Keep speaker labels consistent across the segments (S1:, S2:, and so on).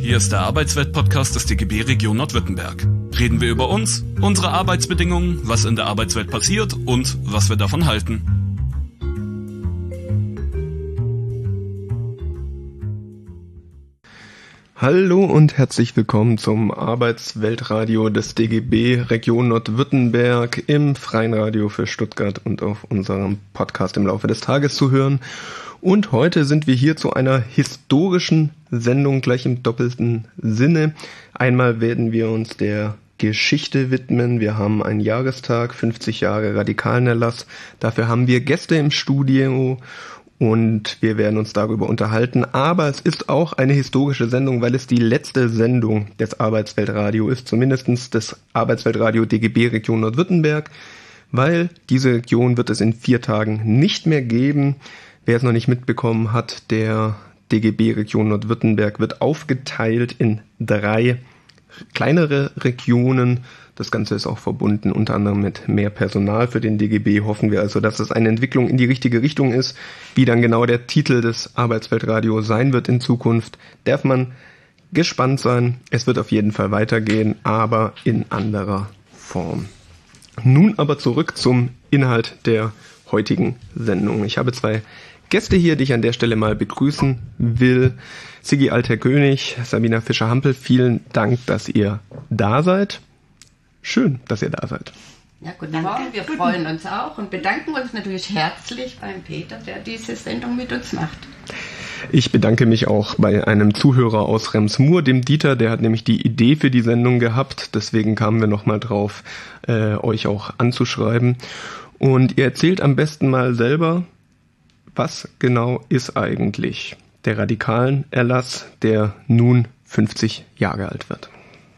S1: Hier ist der Arbeitswelt-Podcast des DGB Region Nordwürttemberg. Reden wir über uns, unsere Arbeitsbedingungen, was in der Arbeitswelt passiert und was wir davon halten.
S2: Hallo und herzlich willkommen zum Arbeitsweltradio des DGB Region Nordwürttemberg im freien Radio für Stuttgart und auf unserem Podcast im Laufe des Tages zu hören. Und heute sind wir hier zu einer historischen Sendung gleich im doppelten Sinne. Einmal werden wir uns der Geschichte widmen. Wir haben einen Jahrestag, 50 Jahre Radikalenerlass. Dafür haben wir Gäste im Studio und wir werden uns darüber unterhalten. Aber es ist auch eine historische Sendung, weil es die letzte Sendung des Arbeitsweltradio ist, zumindest des Arbeitsweltradio DGB Region Nordwürttemberg, weil diese Region wird es in 4 Tagen nicht mehr geben. Wer es noch nicht mitbekommen hat, der DGB Region Nordwürttemberg wird aufgeteilt in 3 kleinere Regionen. Das Ganze ist auch verbunden unter anderem mit mehr Personal für den DGB. Hoffen wir also, dass es eine Entwicklung in die richtige Richtung ist. Wie dann genau der Titel des Arbeitsweltradio sein wird in Zukunft, darf man gespannt sein. Es wird auf jeden Fall weitergehen, aber in anderer Form. Nun aber zurück zum Inhalt der heutigen Sendung. Ich habe 2 Gäste hier, die ich an der Stelle mal begrüßen will. Sigi Alter-König, Sabina Fischer-Hampel, vielen Dank, dass ihr da seid. Schön, dass ihr da seid.
S3: Ja, guten Morgen, wir freuen uns auch und bedanken uns natürlich herzlich beim Peter, der diese Sendung mit uns macht.
S2: Ich bedanke mich auch bei einem Zuhörer aus Rems-Murr, dem Dieter, der hat nämlich die Idee für die Sendung gehabt. Deswegen kamen wir nochmal drauf, euch auch anzuschreiben. Und ihr erzählt am besten mal selber, was genau ist eigentlich der Radikalenerlass, der nun 50 Jahre alt wird?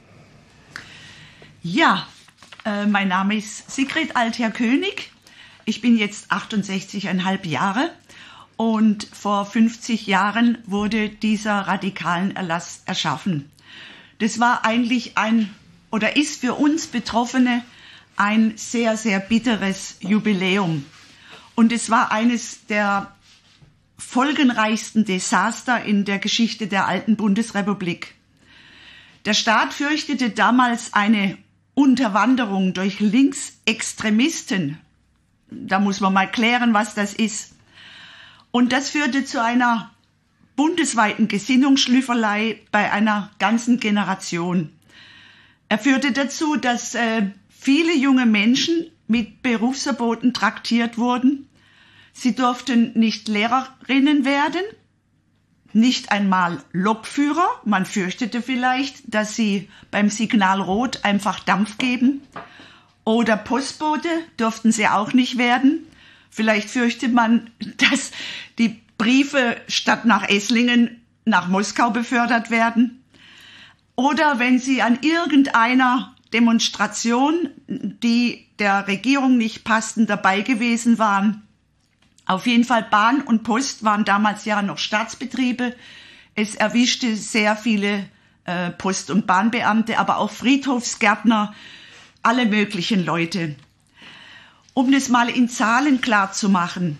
S4: Ja, mein Name ist Sigrid Alter-König. Ich bin jetzt 68,5 Jahre und vor 50 Jahren wurde dieser Radikalenerlass erschaffen. Das war eigentlich ist für uns Betroffene ein sehr, sehr bitteres Jubiläum. Und es war eines der folgenreichsten Desaster in der Geschichte der alten Bundesrepublik. Der Staat fürchtete damals eine Unterwanderung durch Linksextremisten. Da muss man mal klären, was das ist. Und das führte zu einer bundesweiten Gesinnungsschlüpferei bei einer ganzen Generation. Er führte dazu, dass viele junge Menschen mit Berufsverboten traktiert wurden. Sie durften nicht Lehrerinnen werden, nicht einmal Lokführer. Man fürchtete vielleicht, dass sie beim Signal Rot einfach Dampf geben. Oder Postbote durften sie auch nicht werden. Vielleicht fürchtet man, dass die Briefe statt nach Esslingen nach Moskau befördert werden. Oder wenn sie an irgendeiner Demonstration, die der Regierung nicht passten, dabei gewesen waren. Auf jeden Fall Bahn und Post waren damals ja noch Staatsbetriebe. Es erwischte sehr viele Post- und Bahnbeamte, aber auch Friedhofsgärtner, alle möglichen Leute. Um das mal in Zahlen klar zu machen,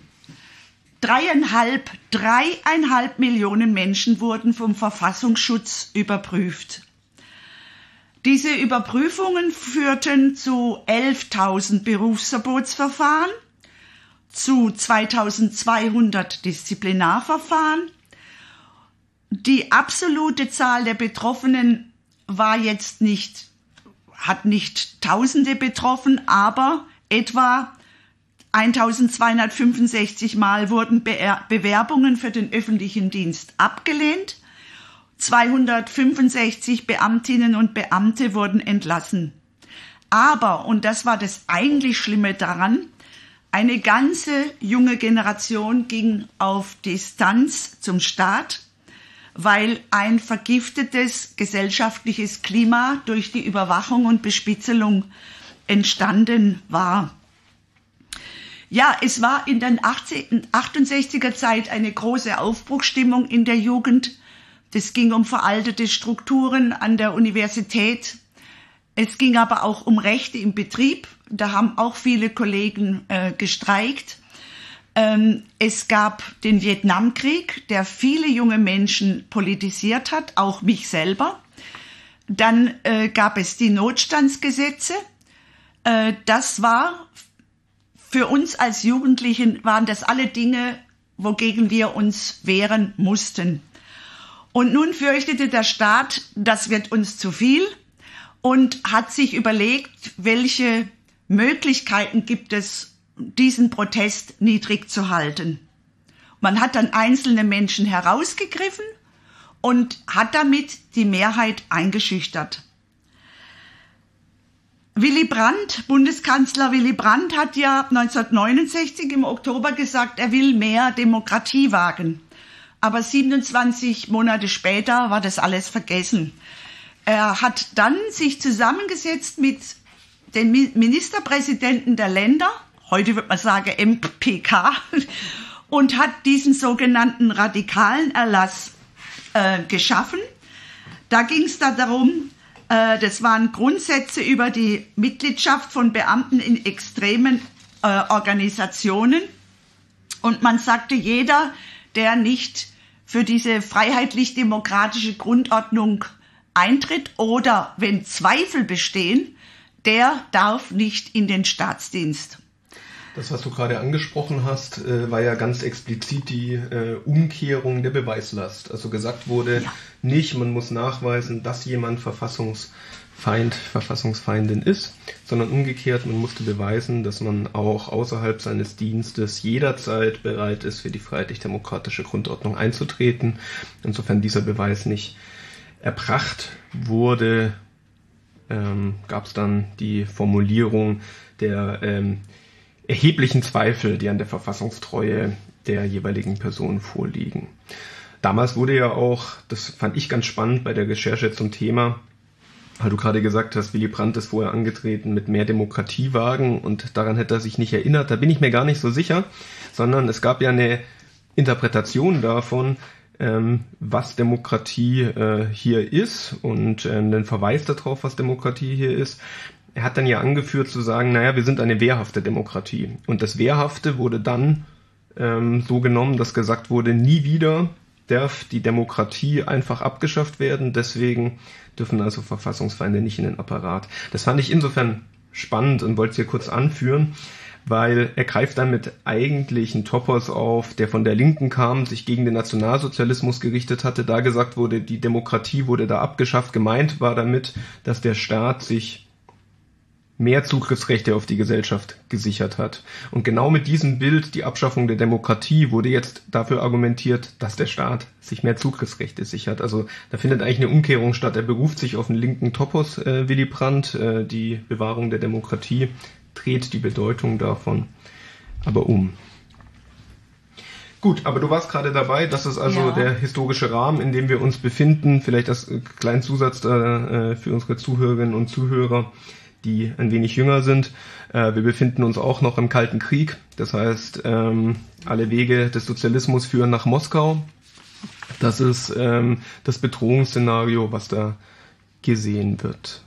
S4: 3,5 Millionen Menschen wurden vom Verfassungsschutz überprüft. Diese Überprüfungen führten zu 11.000 Berufsverbotsverfahren, zu 2.200 Disziplinarverfahren. Die absolute Zahl der Betroffenen hat nicht Tausende betroffen, aber etwa 1.265 Mal wurden Bewerbungen für den öffentlichen Dienst abgelehnt. 265 Beamtinnen und Beamte wurden entlassen. Aber, und das war das eigentlich Schlimme daran, eine ganze junge Generation ging auf Distanz zum Staat, weil ein vergiftetes gesellschaftliches Klima durch die Überwachung und Bespitzelung entstanden war. Ja, es war in den 68er Zeit eine große Aufbruchsstimmung in der Jugend. Das ging um veraltete Strukturen an der Universität. Es ging aber auch um Rechte im Betrieb. Da haben auch viele Kollegen gestreikt. Es gab den Vietnamkrieg, der viele junge Menschen politisiert hat, auch mich selber. Dann gab es die Notstandsgesetze. Das war für uns als Jugendlichen, waren das alle Dinge, wogegen wir uns wehren mussten. Und nun fürchtete der Staat, das wird uns zu viel und hat sich überlegt, welche Möglichkeiten gibt es, diesen Protest niedrig zu halten. Man hat dann einzelne Menschen herausgegriffen und hat damit die Mehrheit eingeschüchtert. Bundeskanzler Willy Brandt hat ja 1969 im Oktober gesagt, er will mehr Demokratie wagen. Aber 27 Monate später war das alles vergessen. Er hat dann sich zusammengesetzt mit den Ministerpräsidenten der Länder, heute würde man sagen MPK, und hat diesen sogenannten radikalen Erlass geschaffen. Da ging es darum, das waren Grundsätze über die Mitgliedschaft von Beamten in extremen Organisationen. Und man sagte, jeder, der nicht für diese freiheitlich-demokratische Grundordnung eintritt oder wenn Zweifel bestehen, der darf nicht in den Staatsdienst.
S2: Das, was du gerade angesprochen hast, war ja ganz explizit die Umkehrung der Beweislast. Also gesagt wurde, nicht, man muss nachweisen, dass jemand Verfassungsfeindin ist, sondern umgekehrt, man musste beweisen, dass man auch außerhalb seines Dienstes jederzeit bereit ist, für die freiheitlich-demokratische Grundordnung einzutreten. Insofern dieser Beweis nicht erbracht wurde, gab es dann die Formulierung der erheblichen Zweifel, die an der Verfassungstreue der jeweiligen Person vorliegen. Damals wurde ja auch, das fand ich ganz spannend bei der Recherche zum Thema, weil du gerade gesagt hast, Willy Brandt ist vorher angetreten mit mehr Demokratie wagen und daran hätte er sich nicht erinnert. Da bin ich mir gar nicht so sicher, sondern es gab ja eine Interpretation davon, was Demokratie hier ist und einen Verweis darauf, was Demokratie hier ist. Er hat dann ja angeführt zu sagen, naja, wir sind eine wehrhafte Demokratie. Und das Wehrhafte wurde dann so genommen, dass gesagt wurde, nie wieder darf die Demokratie einfach abgeschafft werden. Deswegen dürfen also Verfassungsfeinde nicht in den Apparat. Das fand ich insofern spannend und wollte es hier kurz anführen, weil er greift dann mit eigentlichen Topos auf, der von der Linken kam, sich gegen den Nationalsozialismus gerichtet hatte. Da gesagt wurde, die Demokratie wurde da abgeschafft. Gemeint war damit, dass der Staat sich mehr Zugriffsrechte auf die Gesellschaft gesichert hat. Und genau mit diesem Bild, die Abschaffung der Demokratie, wurde jetzt dafür argumentiert, dass der Staat sich mehr Zugriffsrechte sichert. Also da findet eigentlich eine Umkehrung statt. Er beruft sich auf den linken Topos, Willy Brandt, die Bewahrung der Demokratie, dreht die Bedeutung davon aber um. Gut, aber du warst gerade dabei, das ist also der historische Rahmen, in dem wir uns befinden. Vielleicht als kleinen Zusatz für unsere Zuhörerinnen und Zuhörer, die ein wenig jünger sind. Wir befinden uns auch noch im Kalten Krieg. Das heißt, alle Wege des Sozialismus führen nach Moskau. Das ist das Bedrohungsszenario, was da gesehen wird.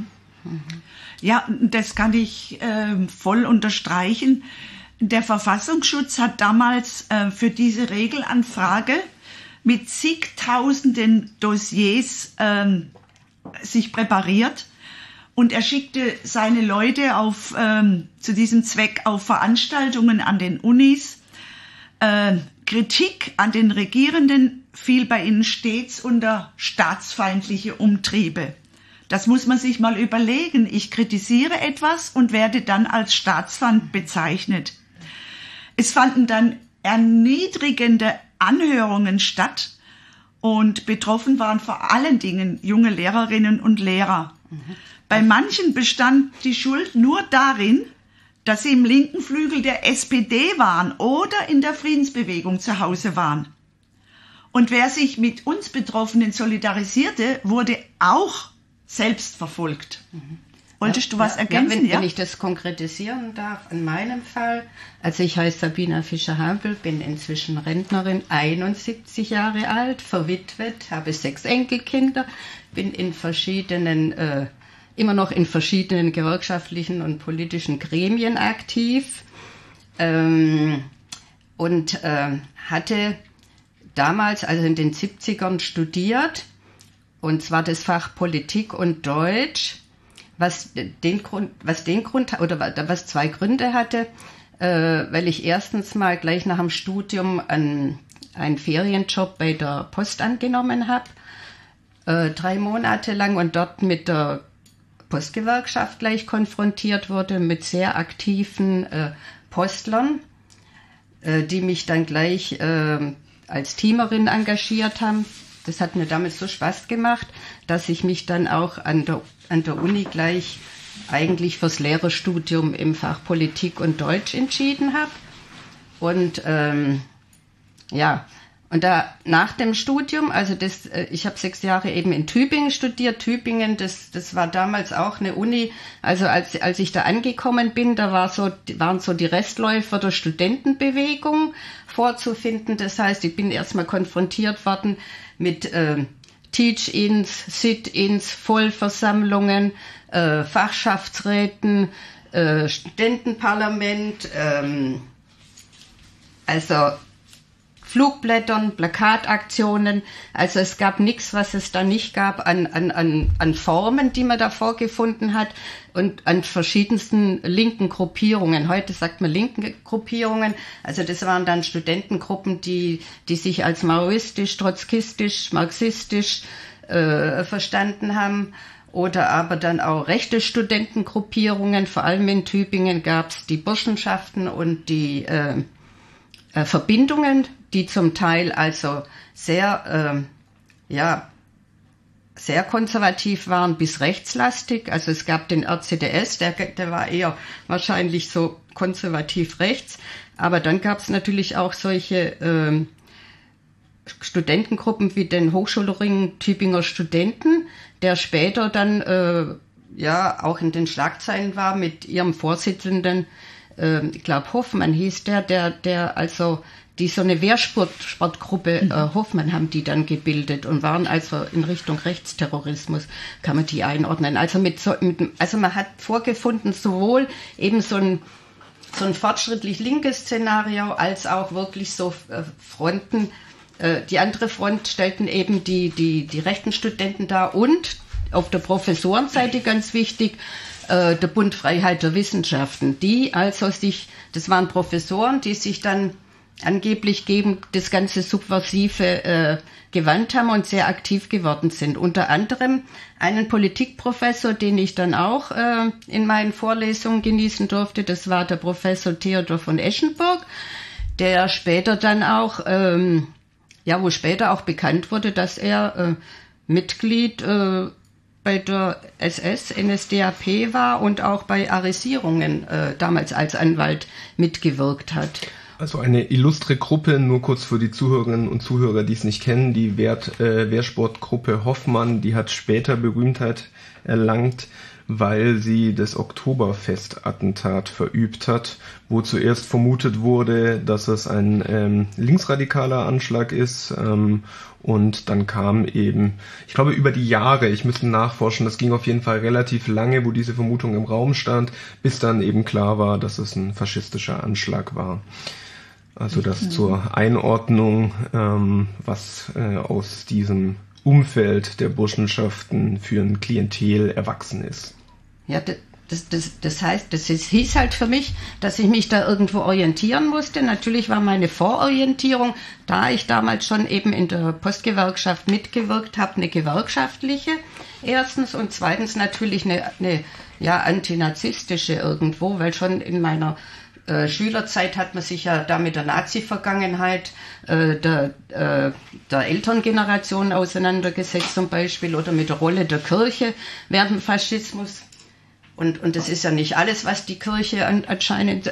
S4: Ja, das kann ich voll unterstreichen. Der Verfassungsschutz hat damals für diese Regelanfrage mit zigtausenden Dossiers sich präpariert. Und er schickte seine Leute zu diesem Zweck auf Veranstaltungen an den Unis. Kritik an den Regierenden fiel bei ihnen stets unter staatsfeindliche Umtriebe. Das muss man sich mal überlegen. Ich kritisiere etwas und werde dann als Staatsfeind bezeichnet. Es fanden dann erniedrigende Anhörungen statt und betroffen waren vor allen Dingen junge Lehrerinnen und Lehrer. Bei manchen bestand die Schuld nur darin, dass sie im linken Flügel der SPD waren oder in der Friedensbewegung zu Hause waren. Und wer sich mit uns Betroffenen solidarisierte, wurde auch selbst verfolgt. Wolltest du was ergänzen?
S3: Wenn ich das konkretisieren darf, in meinem Fall, also ich heiße Sabina Fischer-Hampel, bin inzwischen Rentnerin, 71 Jahre alt, verwitwet, habe 6 Enkelkinder, bin immer noch in verschiedenen gewerkschaftlichen und politischen Gremien aktiv. und hatte damals, also in den 70ern, studiert, und zwar das Fach Politik und Deutsch, was zwei Gründe hatte, weil ich erstens mal gleich nach dem Studium einen Ferienjob bei der Post angenommen habe, 3 Monate lang, und dort mit der Postgewerkschaft gleich konfrontiert wurde, mit sehr aktiven Postlern, die mich dann gleich als Teamerin engagiert haben. Das hat mir damals so Spaß gemacht, dass ich mich dann auch an der Uni gleich eigentlich fürs Lehrerstudium im Fach Politik und Deutsch entschieden habe. Und und da nach dem Studium, also ich habe 6 Jahre eben in Tübingen studiert. Tübingen, das war damals auch eine Uni. Also als ich da angekommen bin, da waren so die Restläufer der Studentenbewegung vorzufinden. Das heißt, ich bin erstmal konfrontiert worden mit Teach-ins, Sit-ins, Vollversammlungen, Fachschaftsräten, Studentenparlament, also Flugblättern, Plakataktionen. Also es gab nichts, was es da nicht gab an Formen, die man da vorgefunden hat, und an verschiedensten linken Gruppierungen. Heute sagt man linken Gruppierungen. Also das waren dann Studentengruppen, die sich als maoistisch, trotzkistisch, marxistisch verstanden haben. Oder aber dann auch rechte Studentengruppierungen. Vor allem in Tübingen gab es die Burschenschaften und die Verbindungen, die zum Teil also sehr konservativ waren bis rechtslastig. Also es gab den RCDS, der war eher wahrscheinlich so konservativ rechts. Aber dann gab es natürlich auch solche Studentengruppen wie den Hochschulring Tübinger Studenten, der später dann auch in den Schlagzeilen war mit ihrem Vorsitzenden, ich glaube Hoffmann hieß der also die so eine Wehrsportgruppe Hoffmann haben die dann gebildet und waren also in Richtung Rechtsterrorismus, kann man die einordnen. Also man hat vorgefunden, sowohl eben so ein fortschrittlich linkes Szenario als auch wirklich so Fronten. Die andere Front stellten eben die rechten Studenten dar, und auf der Professorenseite ganz wichtig, der Bund Freiheit der Wissenschaften, das waren Professoren, die sich dann angeblich gegen das ganze Subversive gewandt haben und sehr aktiv geworden sind. Unter anderem einen Politikprofessor, den ich dann auch in meinen Vorlesungen genießen durfte, das war der Professor Theodor von Eschenburg, der später dann auch, wo später auch bekannt wurde, dass er Mitglied bei der SS, NSDAP war und auch bei Arisierungen damals als Anwalt mitgewirkt hat.
S2: Also eine illustre Gruppe, nur kurz für die Zuhörerinnen und Zuhörer, die es nicht kennen, die Wehrsportgruppe Hoffmann, die hat später Berühmtheit erlangt, weil sie das Oktoberfest-Attentat verübt hat, wo zuerst vermutet wurde, dass es ein linksradikaler Anschlag ist, und dann kam eben, ich glaube über die Jahre, ich müsste nachforschen, das ging auf jeden Fall relativ lange, wo diese Vermutung im Raum stand, bis dann eben klar war, dass es ein faschistischer Anschlag war. Also das zur Einordnung, was aus diesem Umfeld der Burschenschaften für ein Klientel erwachsen ist.
S3: Ja, das heißt, hieß halt für mich, dass ich mich da irgendwo orientieren musste. Natürlich war meine Vororientierung, da ich damals schon eben in der Postgewerkschaft mitgewirkt habe, eine gewerkschaftliche erstens, und zweitens natürlich eine antinazistische irgendwo, weil schon in meiner Schülerzeit hat man sich ja da mit der Nazi-Vergangenheit der Elterngeneration auseinandergesetzt zum Beispiel, oder mit der Rolle der Kirche während dem Faschismus. Und das ist ja nicht alles, was die Kirche anscheinend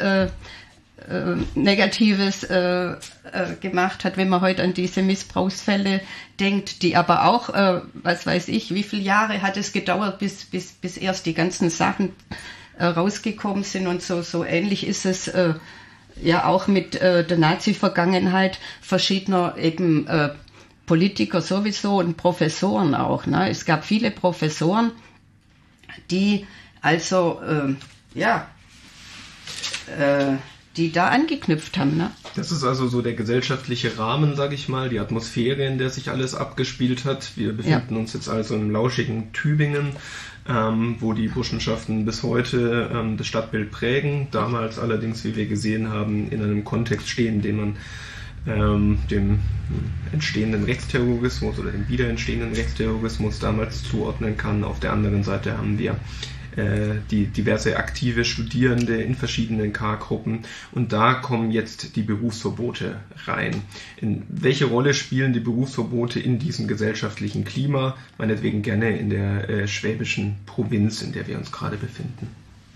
S3: Negatives gemacht hat, wenn man heute an diese Missbrauchsfälle denkt, die aber auch, was weiß ich, wie viele Jahre hat es gedauert, bis erst die ganzen Sachen rausgekommen sind, und so ähnlich ist es auch mit der Nazi-Vergangenheit verschiedener eben Politiker sowieso und Professoren auch. Ne? Es gab viele Professoren, die also die da angeknüpft haben. Ne?
S2: Das ist also so der gesellschaftliche Rahmen, sage ich mal, die Atmosphäre, in der sich alles abgespielt hat. Wir befinden uns jetzt also im lauschigen Tübingen, wo die Burschenschaften bis heute das Stadtbild prägen. Damals allerdings, wie wir gesehen haben, in einem Kontext stehen, den man dem entstehenden Rechtsterrorismus oder dem wieder entstehenden Rechtsterrorismus damals zuordnen kann. Auf der anderen Seite haben wir die diverse aktive Studierende in verschiedenen K-Gruppen, und da kommen jetzt die Berufsverbote rein. In welche Rolle spielen die Berufsverbote in diesem gesellschaftlichen Klima? Meinetwegen gerne in der schwäbischen Provinz, in der wir uns gerade befinden.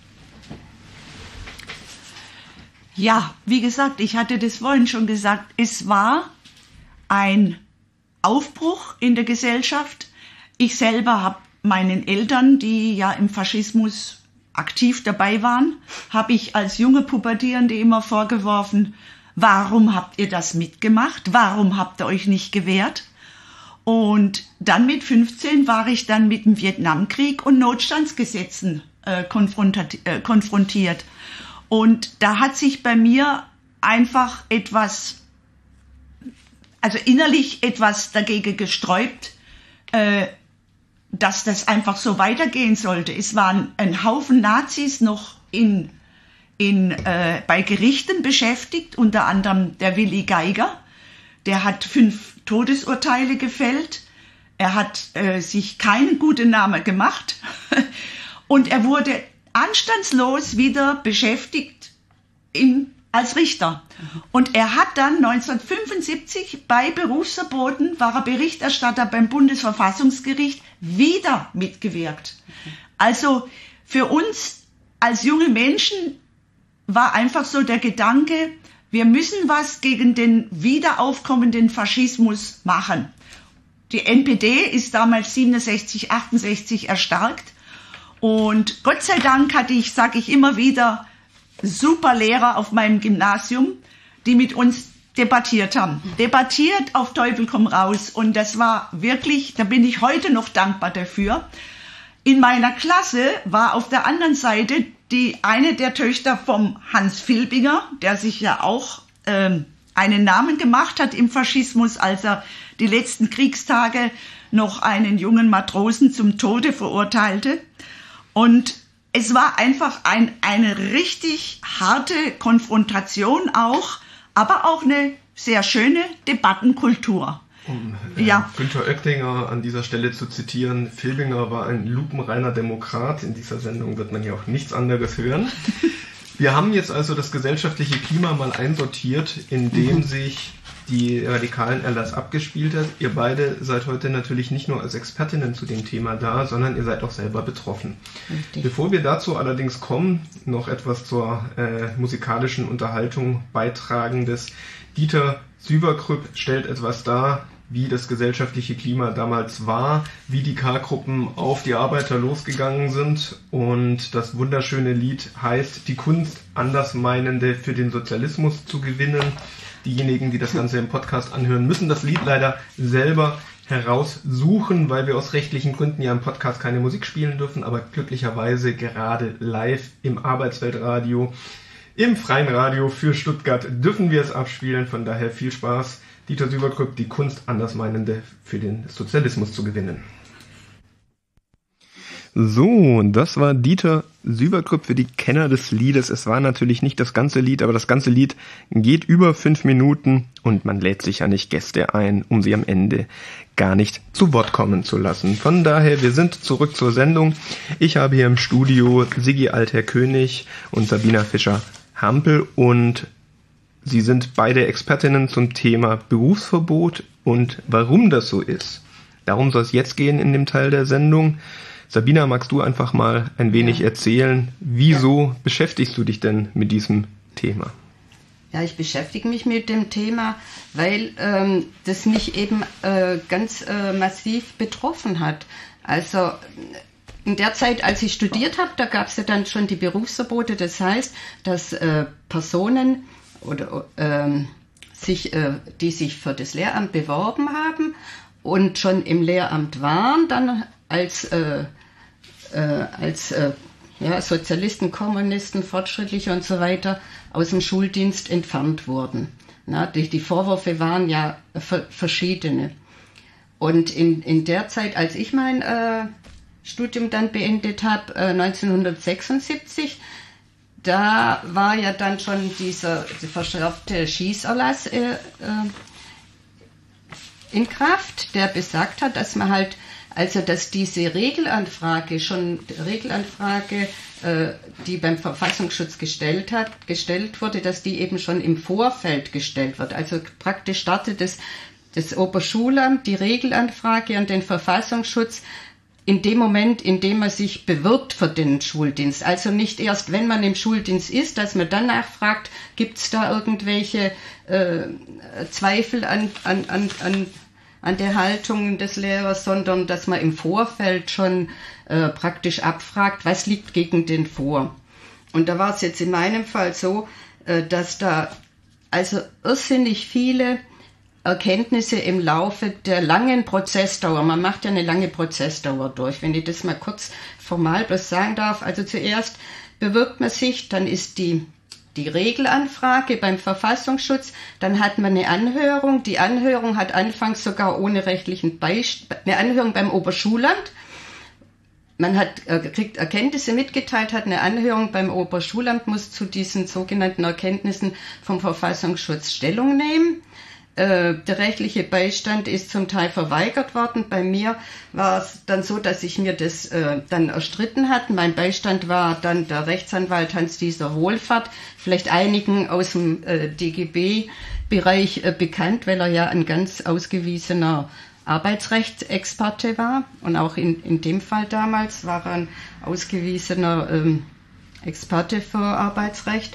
S4: Ja, wie gesagt, ich hatte das vorhin schon gesagt, es war ein Aufbruch in der Gesellschaft. Ich selber habe meinen Eltern, die ja im Faschismus aktiv dabei waren, habe ich als junge Pubertierende immer vorgeworfen, warum habt ihr das mitgemacht? Warum habt ihr euch nicht gewehrt? Und dann mit 15 war ich dann mit dem Vietnamkrieg und Notstandsgesetzen konfrontiert. Und da hat sich bei mir einfach etwas, also innerlich etwas dagegen gesträubt, dass das einfach so weitergehen sollte. Es waren ein Haufen Nazis noch bei Gerichten beschäftigt, unter anderem der Willi Geiger. Der hat 5 Todesurteile gefällt. Er hat sich keinen guten Namen gemacht. Und er wurde anstandslos wieder beschäftigt als Richter. Und er hat dann 1975 bei Berufsverboten, war er Berichterstatter beim Bundesverfassungsgericht, wieder mitgewirkt. Also für uns als junge Menschen war einfach so der Gedanke, wir müssen was gegen den wiederaufkommenden Faschismus machen. Die NPD ist damals 67, 68 erstarkt. Und Gott sei Dank hatte ich, sage ich immer wieder, super Lehrer auf meinem Gymnasium, die mit uns debattiert haben. Debattiert auf Teufel komm raus. Und das war wirklich, da bin ich heute noch dankbar dafür. In meiner Klasse war auf der anderen Seite eine der Töchter vom Hans Filbinger, der sich ja auch einen Namen gemacht hat im Faschismus, als er die letzten Kriegstage noch einen jungen Matrosen zum Tode verurteilte. Und es war einfach eine richtig harte Konfrontation auch, aber auch eine sehr schöne Debattenkultur.
S2: Um Günther Oettinger an dieser Stelle zu zitieren, Filbinger war ein lupenreiner Demokrat. In dieser Sendung wird man ja auch nichts anderes hören. Wir haben jetzt also das gesellschaftliche Klima mal einsortiert, in dem sich die radikalen Erlass abgespielt hat. Ihr beide seid heute natürlich nicht nur als Expertinnen zu dem Thema da, sondern ihr seid auch selber betroffen. Richtig. Bevor wir dazu allerdings kommen, noch etwas zur musikalischen Unterhaltung beitragendes. Dieter Süverkrüpp stellt etwas dar, wie das gesellschaftliche Klima damals war, wie die K-Gruppen auf die Arbeiter losgegangen sind, und das wunderschöne Lied heißt Die Kunst, Andersmeinende für den Sozialismus zu gewinnen. Diejenigen, die das Ganze im Podcast anhören, müssen das Lied leider selber heraussuchen, weil wir aus rechtlichen Gründen ja im Podcast keine Musik spielen dürfen, aber glücklicherweise gerade live im Arbeitsweltradio, im freien Radio für Stuttgart dürfen wir es abspielen. Von daher viel Spaß. Dieter Süverkrüpp, Die Kunst, Andersmeinende für den Sozialismus zu gewinnen. So, das war Dieter Süverkrüpp für die Kenner des Liedes. Es war natürlich nicht das ganze Lied, aber das ganze Lied geht über 5 Minuten und man lädt sich ja nicht Gäste ein, um sie am Ende gar nicht zu Wort kommen zu lassen. Von daher, wir sind zurück zur Sendung. Ich habe hier im Studio Siggi Altherr-König und Sabina Fischer-Hampel, und sie sind beide Expertinnen zum Thema Berufsverbot und warum das so ist. Darum soll es jetzt gehen in dem Teil der Sendung. Sabina, magst du einfach mal ein wenig erzählen, wieso beschäftigst du dich denn mit diesem Thema?
S3: Ja, ich beschäftige mich mit dem Thema, weil das mich eben ganz massiv betroffen hat. Also in der Zeit, als ich studiert habe, da gab es ja dann schon die Berufsverbote. Das heißt, dass Personen oder die sich für das Lehramt beworben haben und schon im Lehramt waren, dann als Sozialisten, Kommunisten, Fortschrittliche und so weiter aus dem Schuldienst entfernt wurden. Na, die Vorwürfe waren ja verschiedene. Und in der Zeit, als ich mein Studium dann beendet habe, 1976, da war ja dann schon dieser verschärfte Schießerlass in Kraft, der besagt hat, dass man halt, also dass diese Regelanfrage, die beim Verfassungsschutz gestellt wurde, dass die eben schon im Vorfeld gestellt wird. Also praktisch startet das Oberschulamt die Regelanfrage an den Verfassungsschutz in dem Moment, in dem man sich bewirbt für den Schuldienst. Also nicht erst, wenn man im Schuldienst ist, dass man dann nachfragt, gibt es da irgendwelche Zweifel an der Haltung des Lehrers, sondern dass man im Vorfeld schon praktisch abfragt, was liegt gegen den vor. Und da war es jetzt in meinem Fall so, dass da also irrsinnig viele Erkenntnisse im Laufe der langen Prozessdauer, man macht ja eine lange Prozessdauer durch, wenn ich das mal kurz formal bloß sagen darf, also zuerst bewirbt man sich, dann ist die Regelanfrage beim Verfassungsschutz, dann hat man eine Anhörung, die Anhörung hat anfangs sogar ohne rechtlichen Beistand, eine Anhörung beim Oberschulamt, man kriegt Erkenntnisse mitgeteilt, hat eine Anhörung beim Oberschulamt, muss zu diesen sogenannten Erkenntnissen vom Verfassungsschutz Stellung nehmen. Der rechtliche Beistand ist zum Teil verweigert worden. Bei mir war es dann so, dass ich mir das dann erstritten hatte. Mein Beistand war dann der Rechtsanwalt Hans-Dieter Wohlfahrt, vielleicht einigen aus dem DGB-Bereich bekannt, weil er ja ein ganz ausgewiesener Arbeitsrechtsexperte war. Und auch in dem Fall damals war er ein ausgewiesener Experte für Arbeitsrecht.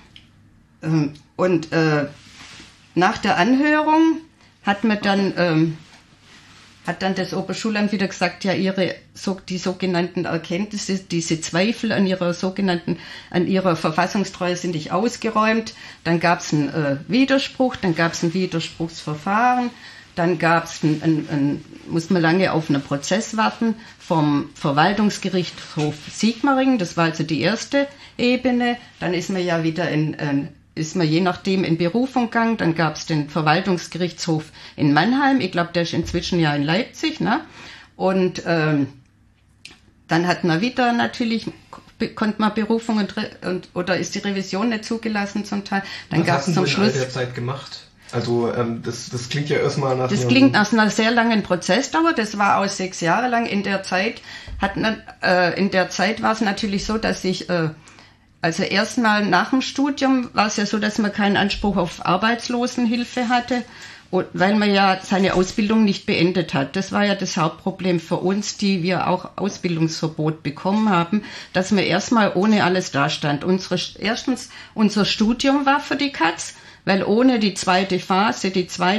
S3: Nach der Anhörung hat dann das Oberschulamt wieder gesagt, ja, die sogenannten Erkenntnisse, diese Zweifel an ihrer Verfassungstreue sind nicht ausgeräumt. Dann gab es einen Widerspruch, dann gab es ein Widerspruchsverfahren, dann gab es musste man lange auf einen Prozess warten vom Verwaltungsgerichtshof Sigmaringen, das war also die erste Ebene. Dann ist man ja wieder ist man je nachdem in Berufung gegangen, dann gab es den Verwaltungsgerichtshof in Mannheim, ich glaube, der ist inzwischen ja in Leipzig, ne? Und dann hat man wieder natürlich, konnte man Berufung oder ist die Revision nicht zugelassen zum Teil. Dann gab es zum Schluss. Was hast du in all der Zeit
S2: gemacht? Also das klingt ja erstmal nach...
S3: Das klingt nach einer sehr langen Prozessdauer, das war auch 6 Jahre lang. In der Zeit war es natürlich so, dass ich... Also erstmal nach dem Studium war es ja so, dass man keinen Anspruch auf Arbeitslosenhilfe hatte, weil man ja seine Ausbildung nicht beendet hat. Das war ja das Hauptproblem für uns, die wir auch Ausbildungsverbot bekommen haben, dass man erstmal ohne alles dastand. Erstens, unser Studium war für die Katz, weil ohne die zweite Phase,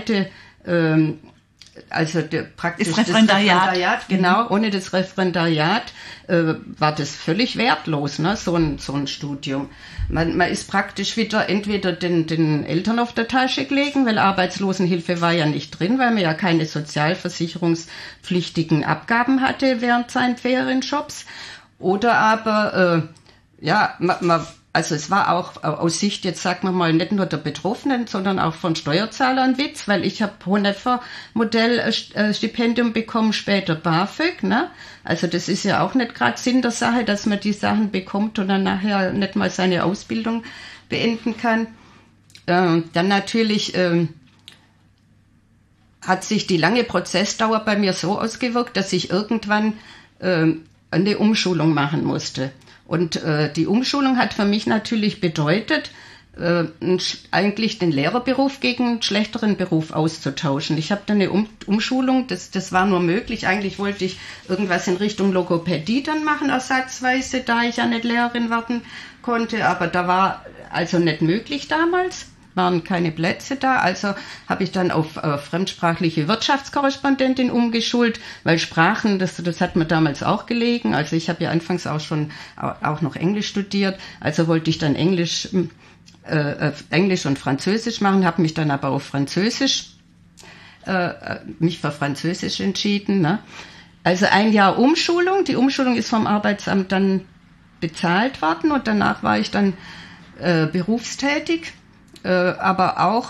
S3: praktisch das Referendariat, genau, ohne das Referendariat war das völlig wertlos, ne, so ein Studium. Man ist praktisch wieder entweder den Eltern auf der Tasche gelegen, weil Arbeitslosenhilfe war ja nicht drin, weil man ja keine sozialversicherungspflichtigen Abgaben hatte während seinen Ferienjobs, oder aber, also es war auch aus Sicht, jetzt sagen wir mal, nicht nur der Betroffenen, sondern auch von Steuerzahlern Witz, weil ich habe Honecker-Modell-Stipendium bekommen, später BAföG, ne? Also das ist ja auch nicht gerade Sinn der Sache, dass man die Sachen bekommt und dann nachher nicht mal seine Ausbildung beenden kann. Dann natürlich hat sich die lange Prozessdauer bei mir so ausgewirkt, dass ich irgendwann eine Umschulung machen musste. Und die Umschulung hat für mich natürlich bedeutet, eigentlich den Lehrerberuf gegen einen schlechteren Beruf auszutauschen. Ich habe dann eine Umschulung, das war nur möglich. Eigentlich wollte ich irgendwas in Richtung Logopädie dann machen, ersatzweise, da ich ja nicht Lehrerin werden konnte. Aber da war also nicht möglich damals, waren keine Plätze da. Also habe ich dann auf fremdsprachliche Wirtschaftskorrespondentin umgeschult, weil Sprachen, das hat mir damals auch gelegen. Also ich habe ja anfangs auch noch Englisch studiert. Also wollte ich dann Englisch und Französisch machen, habe mich dann aber auf mich für Französisch entschieden. Ne? Also ein Jahr Umschulung. Die Umschulung ist vom Arbeitsamt dann bezahlt worden und danach war ich dann berufstätig, aber auch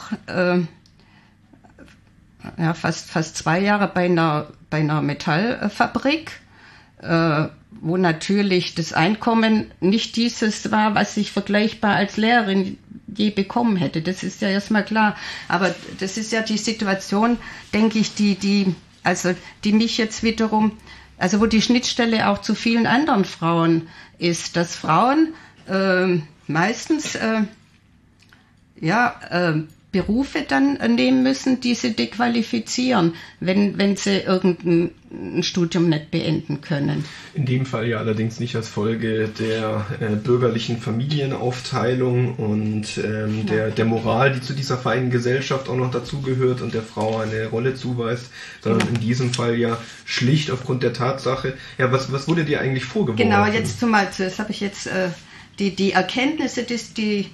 S3: fast 2 Jahre bei einer Metallfabrik, wo natürlich das Einkommen nicht dieses war, was ich vergleichbar als Lehrerin je bekommen hätte. Das ist ja erstmal klar. Aber das ist ja die Situation, denke ich, die mich jetzt wiederum, also wo die Schnittstelle auch zu vielen anderen Frauen ist, dass Frauen meistens Berufe dann nehmen müssen, die sie dequalifizieren, wenn sie irgendein Studium nicht beenden können.
S2: In dem Fall ja allerdings nicht als Folge der bürgerlichen Familienaufteilung und der Moral, die zu dieser feinen Gesellschaft auch noch dazugehört und der Frau eine Rolle zuweist, sondern in diesem Fall ja schlicht aufgrund der Tatsache, ja, was wurde dir eigentlich vorgeworfen?
S3: Genau, jetzt das habe ich jetzt die Erkenntnisse, die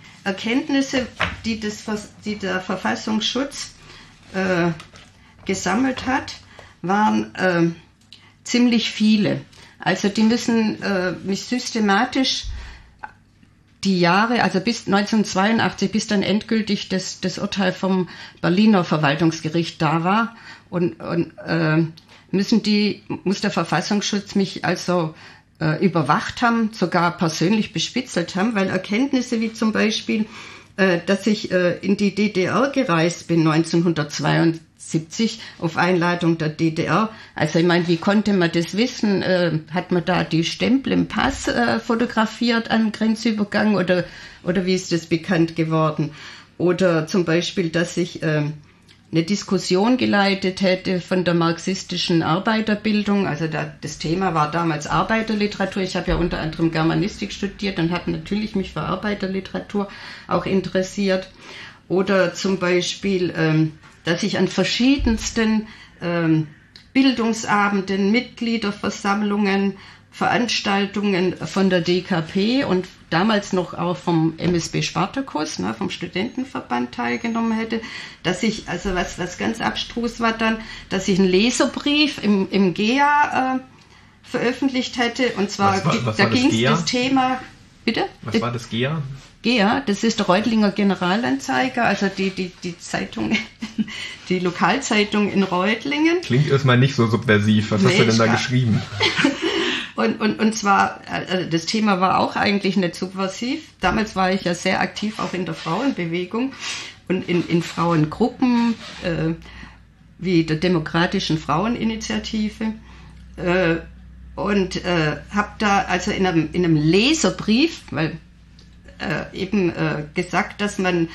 S3: der Verfassungsschutz gesammelt hat, waren ziemlich viele. Also die müssen mich systematisch die Jahre, also bis 1982, bis dann endgültig das Urteil vom Berliner Verwaltungsgericht da war, und muss der Verfassungsschutz mich also überwacht haben, sogar persönlich bespitzelt haben, weil Erkenntnisse wie zum Beispiel, dass ich in die DDR gereist bin 1972 auf Einladung der DDR. Also ich meine, wie konnte man das wissen? Hat man da die Stempel im Pass fotografiert am Grenzübergang oder wie ist das bekannt geworden? Oder zum Beispiel, dass ich eine Diskussion geleitet hätte von der marxistischen Arbeiterbildung. Also das Thema war damals Arbeiterliteratur. Ich habe ja unter anderem Germanistik studiert und habe natürlich mich für Arbeiterliteratur auch interessiert. Oder zum Beispiel, dass ich an verschiedensten Bildungsabenden, Mitgliederversammlungen, Veranstaltungen von der DKP und damals noch auch vom MSB Spartakus, vom Studentenverband teilgenommen hätte, dass ich, also was ganz abstrus war dann, dass ich einen Leserbrief im GEA veröffentlicht hätte, und zwar, da ging es das Thema, bitte?
S2: Was war das GEA?
S3: GEA, das ist der Reutlinger Generalanzeiger, also die Zeitung, die Lokalzeitung in Reutlingen.
S2: Klingt erstmal nicht so subversiv, was hast du denn da geschrieben?
S3: Und zwar, das Thema war auch eigentlich nicht subversiv. Damals war ich ja sehr aktiv auch in der Frauenbewegung und in Frauengruppen, wie der Demokratischen Fraueninitiative. Und habe da also in einem Leserbrief, weil eben gesagt, dass man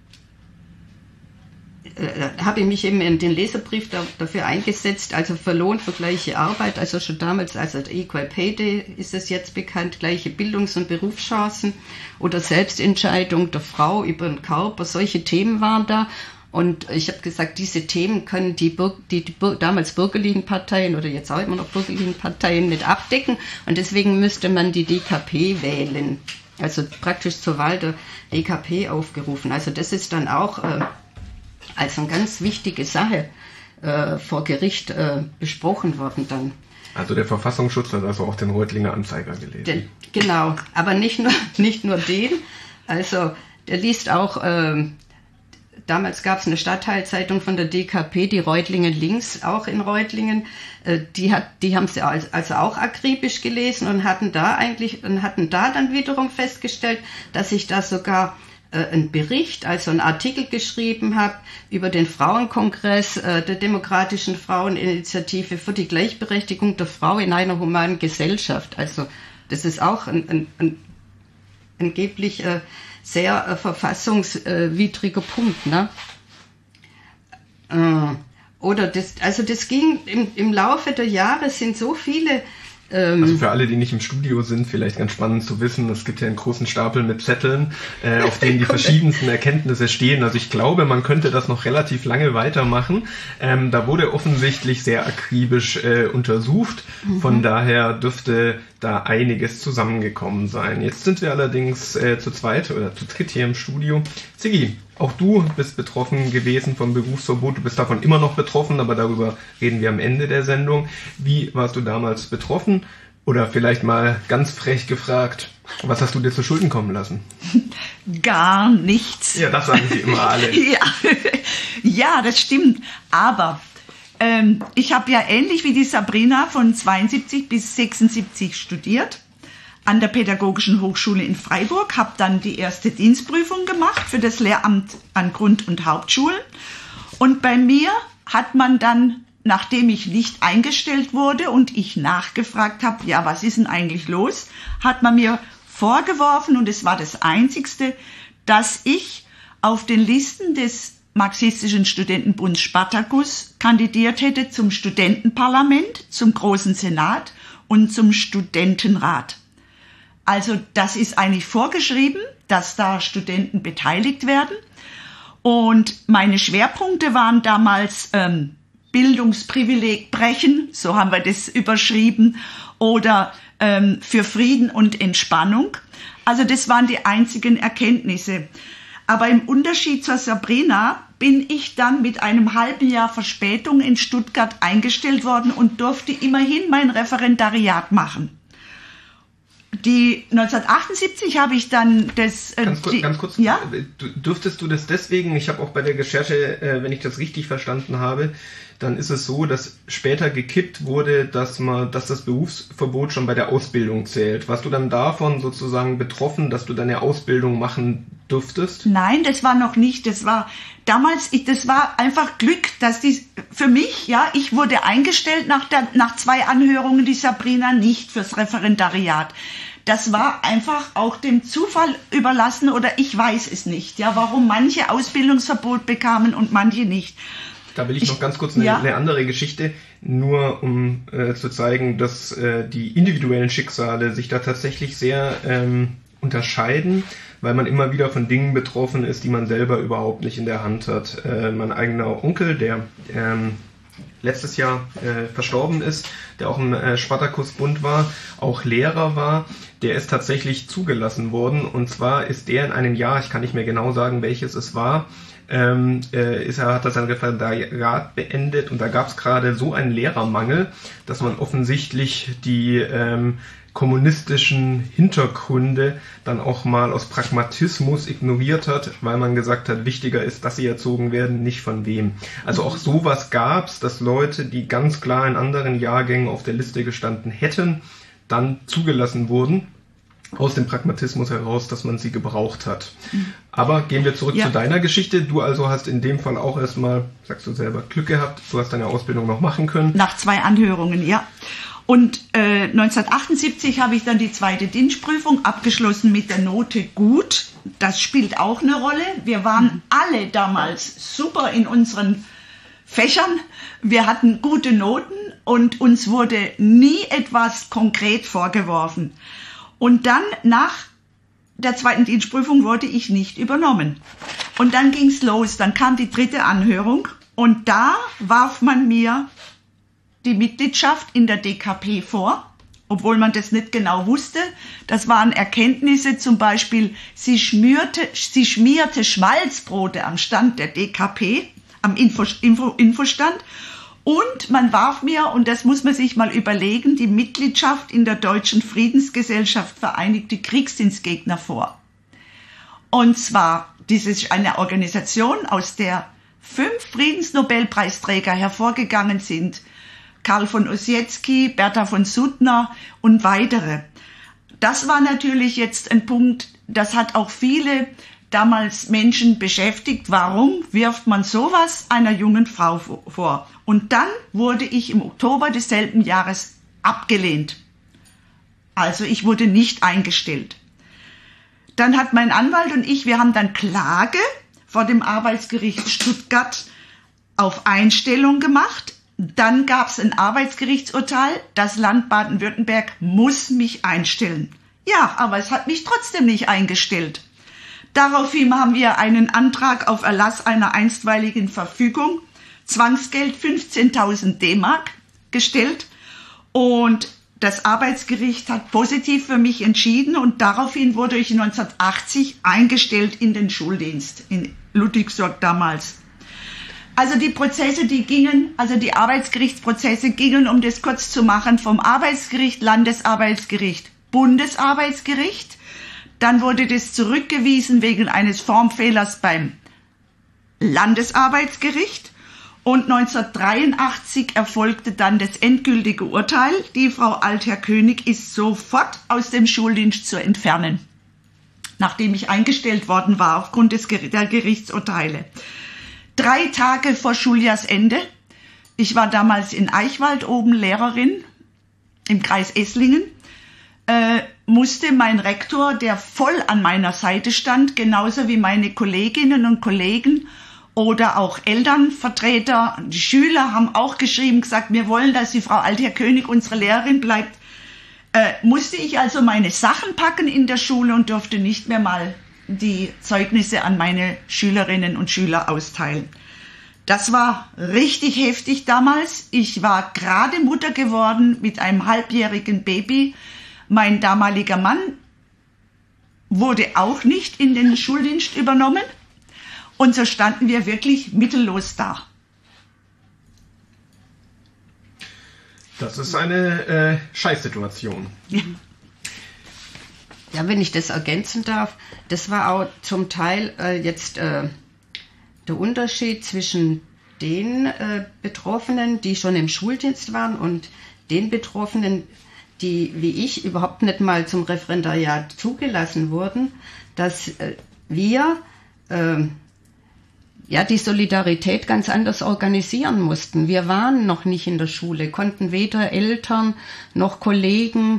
S3: habe ich mich eben in den Leserbrief dafür eingesetzt, also für Lohn für gleiche Arbeit, also schon damals, also Equal Pay Day ist es jetzt bekannt, gleiche Bildungs- und Berufschancen oder Selbstentscheidung der Frau über den Körper, solche Themen waren da. Und ich habe gesagt, diese Themen können die damals bürgerlichen Parteien oder jetzt auch immer noch bürgerlichen Parteien nicht abdecken, und deswegen müsste man die DKP wählen, also praktisch zur Wahl der DKP aufgerufen. Also das ist dann auch als eine ganz wichtige Sache vor Gericht besprochen worden dann.
S2: Also der Verfassungsschutz hat also auch den Reutlinger Anzeiger gelesen.
S3: Genau, aber nicht nur den. Also der liest auch, damals gab es eine Stadtteilzeitung von der DKP, die Reutlingen Links, auch in Reutlingen. Die haben sie also auch akribisch gelesen und hatten da dann wiederum festgestellt, dass ich da sogar einen Bericht, also einen Artikel geschrieben habe über den Frauenkongress der Demokratischen Fraueninitiative für die Gleichberechtigung der Frau in einer humanen Gesellschaft. Also das ist auch ein angeblich sehr verfassungswidriger Punkt, ne? Oder das ging im Laufe der Jahre, sind so viele.
S2: Also für alle, die nicht im Studio sind, vielleicht ganz spannend zu wissen, es gibt ja einen großen Stapel mit Zetteln, auf denen die verschiedensten Erkenntnisse stehen. Also ich glaube, man könnte das noch relativ lange weitermachen. Da wurde offensichtlich sehr akribisch untersucht. Von daher dürfte da einiges zusammengekommen sein. Jetzt sind wir allerdings zu zweit oder zu dritt hier im Studio. Ziggy, auch du bist betroffen gewesen vom Berufsverbot. Du bist davon immer noch betroffen, aber darüber reden wir am Ende der Sendung. Wie warst du damals betroffen? Oder vielleicht mal ganz frech gefragt, was hast du dir zu Schulden kommen lassen?
S4: Gar nichts.
S2: Ja, das sagen sie immer alle.
S4: Ja, das stimmt. Aber ich habe ja ähnlich wie die Sabrina von 72 bis 76 studiert an der Pädagogischen Hochschule in Freiburg, habe dann die erste Dienstprüfung gemacht für das Lehramt an Grund- und Hauptschulen. Und bei mir hat man dann, nachdem ich nicht eingestellt wurde und ich nachgefragt habe, ja, was ist denn eigentlich los, hat man mir vorgeworfen, und es war das Einzigste, dass ich auf den Listen des Marxistischen Studentenbunds Spartacus kandidiert hätte zum Studentenparlament, zum Großen Senat und zum Studentenrat. Also das ist eigentlich vorgeschrieben, dass da Studenten beteiligt werden. Und meine Schwerpunkte waren damals Bildungsprivileg brechen, so haben wir das überschrieben, oder für Frieden und Entspannung. Also das waren die einzigen Erkenntnisse. Aber im Unterschied zur Sabrina bin ich dann mit einem halben Jahr Verspätung in Stuttgart eingestellt worden und durfte immerhin mein Referendariat machen. 1978 habe ich dann das...
S2: Ganz kurz,
S4: ja?
S2: Dürftest du das deswegen, ich habe auch bei der Recherche, wenn ich das richtig verstanden habe, dann ist es so, dass später gekippt wurde, dass das Berufsverbot schon bei der Ausbildung zählt. Warst du dann davon sozusagen betroffen, dass du deine Ausbildung machen durftest?
S4: Nein, das war noch nicht. Das war damals, das war einfach Glück, dass für mich, ja, ich wurde eingestellt nach 2 Anhörungen, die Sabrina nicht fürs Referendariat. Das war einfach auch dem Zufall überlassen, oder ich weiß es nicht, ja, warum manche Ausbildungsverbot bekamen und manche nicht.
S2: Da will ich noch ganz kurz eine andere Geschichte, nur um zu zeigen, dass die individuellen Schicksale sich da tatsächlich sehr unterscheiden, weil man immer wieder von Dingen betroffen ist, die man selber überhaupt nicht in der Hand hat. Mein eigener Onkel, der letztes Jahr verstorben ist, der auch im Spartacus-Bund war, auch Lehrer war, der ist tatsächlich zugelassen worden. Und zwar ist der in einem Jahr, ich kann nicht mehr genau sagen, welches es war, hat er sein Referendariat beendet, und da gab es gerade so einen Lehrermangel, dass man offensichtlich die kommunistischen Hintergründe dann auch mal aus Pragmatismus ignoriert hat, weil man gesagt hat, wichtiger ist, dass sie erzogen werden, nicht von wem. Also auch sowas gab's, dass Leute, die ganz klar in anderen Jahrgängen auf der Liste gestanden hätten, dann zugelassen wurden, aus dem Pragmatismus heraus, dass man sie gebraucht hat. Aber gehen wir zurück zu deiner Geschichte. Du also hast in dem Fall auch erstmal, sagst du selber, Glück gehabt. Du hast deine Ausbildung noch machen können.
S4: Nach 2 Anhörungen, ja. Und 1978 habe ich dann die 2. Dienstprüfung abgeschlossen mit der Note gut. Das spielt auch eine Rolle. Wir waren alle damals super in unseren Fächern. Wir hatten gute Noten und uns wurde nie etwas konkret vorgeworfen. Und dann nach der 2. Dienstprüfung wurde ich nicht übernommen. Und dann ging's los. Dann kam die 3. Anhörung und da warf man mir die Mitgliedschaft in der DKP vor, obwohl man das nicht genau wusste. Das waren Erkenntnisse, zum Beispiel, sie schmierte Schmalzbrote am Stand der DKP, am Infostand. Und man warf mir, und das muss man sich mal überlegen, die Mitgliedschaft in der Deutschen Friedensgesellschaft Vereinigte Kriegsdienstgegner vor. Und zwar, dies ist eine Organisation, aus der 5 Friedensnobelpreisträger hervorgegangen sind. Karl von Ossietzky, Bertha von Suttner und weitere. Das war natürlich jetzt ein Punkt, das hat auch viele damals Menschen beschäftigt. Warum wirft man sowas einer jungen Frau vor? Und dann wurde ich im Oktober desselben Jahres abgelehnt. Also ich wurde nicht eingestellt. Dann hat mein Anwalt und ich, wir haben dann Klage vor dem Arbeitsgericht Stuttgart auf Einstellung gemacht. Dann gab es ein Arbeitsgerichtsurteil, das Land Baden-Württemberg muss mich einstellen. Ja, aber es hat mich trotzdem nicht eingestellt. Daraufhin haben wir einen Antrag auf Erlass einer einstweiligen Verfügung, Zwangsgeld 15.000 D-Mark gestellt, und das Arbeitsgericht hat positiv für mich entschieden, und daraufhin wurde ich 1980 eingestellt in den Schuldienst in Ludwigsburg damals. Also die Prozesse, die Arbeitsgerichtsprozesse gingen, um das kurz zu machen, vom Arbeitsgericht, Landesarbeitsgericht, Bundesarbeitsgericht. Dann wurde das zurückgewiesen wegen eines Formfehlers beim Landesarbeitsgericht. Und 1983 erfolgte dann das endgültige Urteil. Die Frau Altherr-König ist sofort aus dem Schuldienst zu entfernen, nachdem ich eingestellt worden war aufgrund der Gerichtsurteile. 3 Tage vor Schuljahrsende, ich war damals in Eichwald oben Lehrerin im Kreis Esslingen, musste mein Rektor, der voll an meiner Seite stand, genauso wie meine Kolleginnen und Kollegen oder auch Elternvertreter, die Schüler haben auch geschrieben, gesagt, wir wollen, dass die Frau Altherr-König unsere Lehrerin bleibt, musste ich also meine Sachen packen in der Schule und durfte nicht mehr mal die Zeugnisse an meine Schülerinnen und Schüler austeilen. Das war richtig heftig damals. Ich war gerade Mutter geworden mit einem halbjährigen Baby. Mein damaliger Mann wurde auch nicht in den Schuldienst übernommen. Und so standen wir wirklich mittellos da.
S2: Das ist eine Scheißsituation.
S3: Ja, wenn ich das ergänzen darf, das war auch zum Teil der Unterschied zwischen den Betroffenen, die schon im Schuldienst waren, und den Betroffenen, die wie ich überhaupt nicht mal zum Referendariat zugelassen wurden, dass wir die Solidarität ganz anders organisieren mussten. Wir waren noch nicht in der Schule, konnten weder Eltern noch Kollegen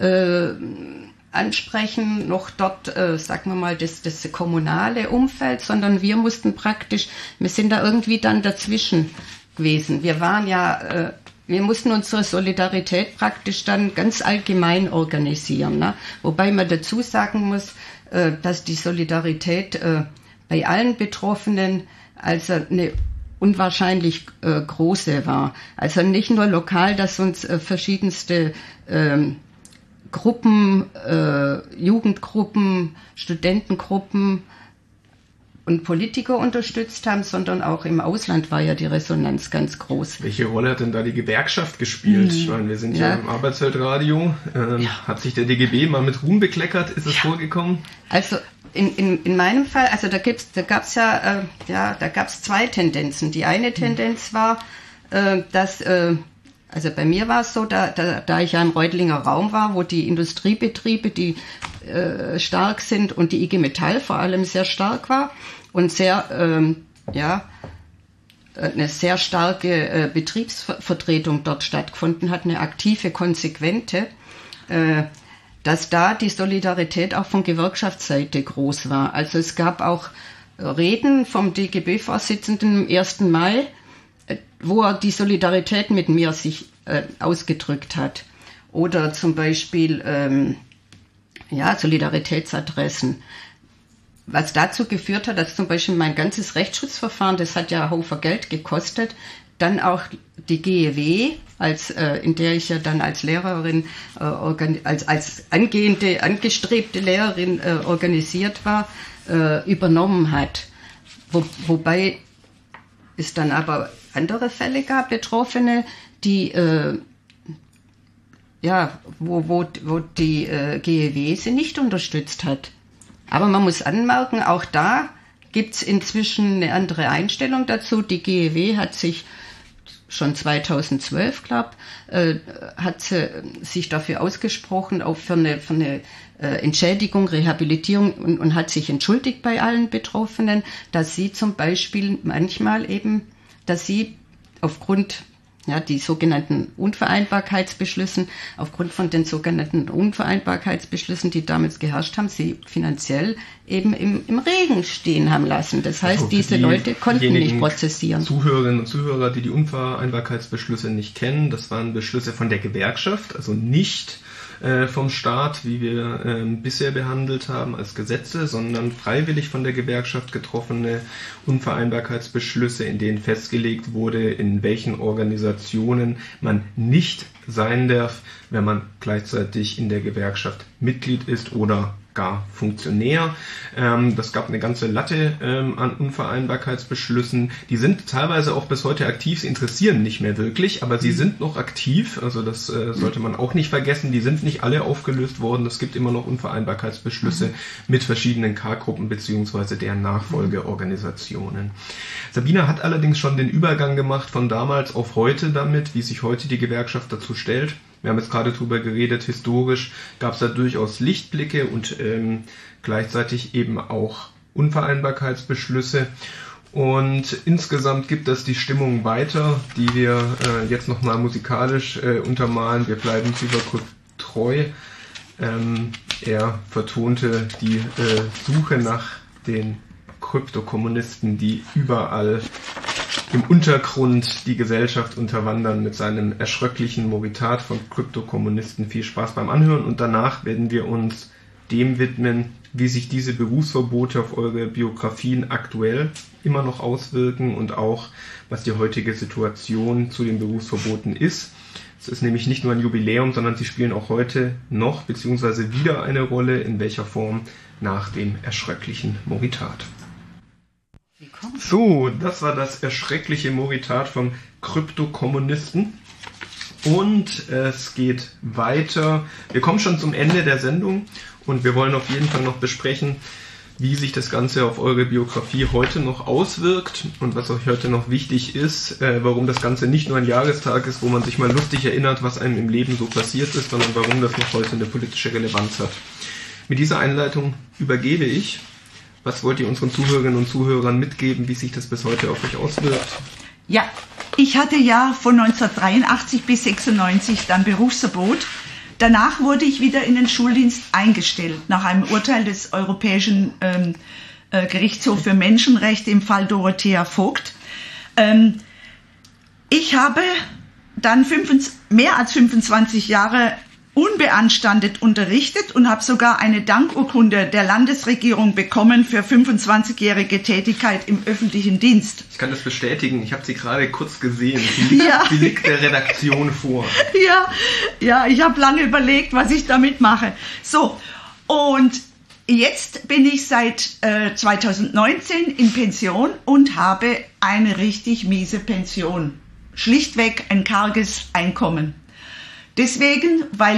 S3: ansprechen, noch dort, sagen wir mal, das kommunale Umfeld, sondern wir sind da irgendwie dann dazwischen gewesen. Wir mussten unsere Solidarität praktisch dann ganz allgemein organisieren, ne? Wobei man dazu sagen muss, dass die Solidarität bei allen Betroffenen also eine unwahrscheinlich große war. Also nicht nur lokal, dass uns verschiedenste Gruppen, Jugendgruppen, Studentengruppen und Politiker unterstützt haben, sondern auch im Ausland war ja die Resonanz ganz groß.
S2: Welche Rolle hat denn da die Gewerkschaft gespielt? Ich meine, wir sind ja im Arbeitsweltradio. Hat sich der DGB mal mit Ruhm bekleckert? Ist es vorgekommen?
S3: Also in meinem Fall, also da gab's 2 Tendenzen. Die eine Tendenz war, dass also bei mir war es so, da ich ja im Reutlinger Raum war, wo die Industriebetriebe, die stark sind, und die IG Metall vor allem sehr stark war und eine sehr starke Betriebsvertretung dort stattgefunden hat, eine aktive, konsequente, dass da die Solidarität auch von Gewerkschaftsseite groß war. Also es gab auch Reden vom DGB-Vorsitzenden am 1. Mai, wo er die Solidarität mit mir sich ausgedrückt hat. Oder zum Beispiel Solidaritätsadressen. Was dazu geführt hat, dass zum Beispiel mein ganzes Rechtsschutzverfahren, das hat ja einen Haufen Geld gekostet, dann auch die GEW, in der ich ja dann als Lehrerin, als angestrebte Lehrerin organisiert war, übernommen hat. Wobei es dann aber andere Fälle gab, Betroffene, die wo die GEW sie nicht unterstützt hat. Aber man muss anmerken, auch da gibt's inzwischen eine andere Einstellung dazu. Die GEW hat sich schon 2012, hat sie sich dafür ausgesprochen, auch für eine Entschädigung, Rehabilitierung, und hat sich entschuldigt bei allen Betroffenen, dass sie zum Beispiel manchmal eben, dass sie aufgrund die sogenannten Unvereinbarkeitsbeschlüssen, aufgrund von den sogenannten Unvereinbarkeitsbeschlüssen, die damals geherrscht haben, sie finanziell eben im Regen stehen haben lassen. Das heißt, diese Leute konnten nicht prozessieren.
S2: Zuhörerinnen und Zuhörer, die Unvereinbarkeitsbeschlüsse nicht kennen, das waren Beschlüsse von der Gewerkschaft, also nicht vom Staat, wie wir bisher behandelt haben als Gesetze, sondern freiwillig von der Gewerkschaft getroffene Unvereinbarkeitsbeschlüsse, in denen festgelegt wurde, in welchen Organisationen man nicht sein darf, wenn man gleichzeitig in der Gewerkschaft Mitglied ist oder gar Funktionär. Das gab eine ganze Latte an Unvereinbarkeitsbeschlüssen. Die sind teilweise auch bis heute aktiv. Sie interessieren nicht mehr wirklich, aber sie sind noch aktiv. Also das sollte man auch nicht vergessen. Die sind nicht alle aufgelöst worden. Es gibt immer noch Unvereinbarkeitsbeschlüsse mit verschiedenen K-Gruppen beziehungsweise deren Nachfolgeorganisationen. Sabina hat allerdings schon den Übergang gemacht von damals auf heute damit, wie sich heute die Gewerkschaft dazu stellt. Wir haben jetzt gerade drüber geredet, historisch gab es da durchaus Lichtblicke und gleichzeitig eben auch Unvereinbarkeitsbeschlüsse. Und insgesamt gibt es die Stimmung weiter, die wir jetzt nochmal musikalisch untermalen. Wir bleiben Sivakut treu. Er vertonte die Suche nach den Kryptokommunisten, die überall im Untergrund die Gesellschaft unterwandern mit seinem erschröcklichen Moritat von Kryptokommunisten. Viel Spaß beim Anhören und danach werden wir uns dem widmen, wie sich diese Berufsverbote auf eure Biografien aktuell immer noch auswirken und auch, was die heutige Situation zu den Berufsverboten ist. Es ist nämlich nicht nur ein Jubiläum, sondern sie spielen auch heute noch bzw. wieder eine Rolle, in welcher Form nach dem erschröcklichen Moritat. So, das war das erschreckliche Moritat vom Kryptokommunisten. Und es geht weiter. Wir kommen schon zum Ende der Sendung und wir wollen auf jeden Fall noch besprechen, wie sich das Ganze auf eure Biografie heute noch auswirkt und was euch heute noch wichtig ist, warum das Ganze nicht nur ein Jahrestag ist, wo man sich mal lustig erinnert, was einem im Leben so passiert ist, sondern warum das noch heute eine politische Relevanz hat. Mit dieser Einleitung übergebe ich. Was wollt ihr unseren Zuhörerinnen und Zuhörern mitgeben, wie sich das bis heute auf euch auswirkt?
S4: Ja, ich hatte ja von 1983 bis 96 dann Berufsverbot. Danach wurde ich wieder in den Schuldienst eingestellt, nach einem Urteil des Europäischen Gerichtshofs für Menschenrechte im Fall Dorothea Vogt. Ich habe dann mehr als 25 Jahre unbeanstandet unterrichtet und habe sogar eine Dankurkunde der Landesregierung bekommen für 25-jährige Tätigkeit im öffentlichen Dienst.
S2: Ich kann das bestätigen, ich habe sie gerade kurz gesehen. Sie liegt der Redaktion vor. Ja, ich habe lange überlegt, was ich damit mache. So, und jetzt bin ich seit 2019 in Pension und habe eine richtig miese Pension. Schlichtweg ein karges Einkommen. Deswegen, weil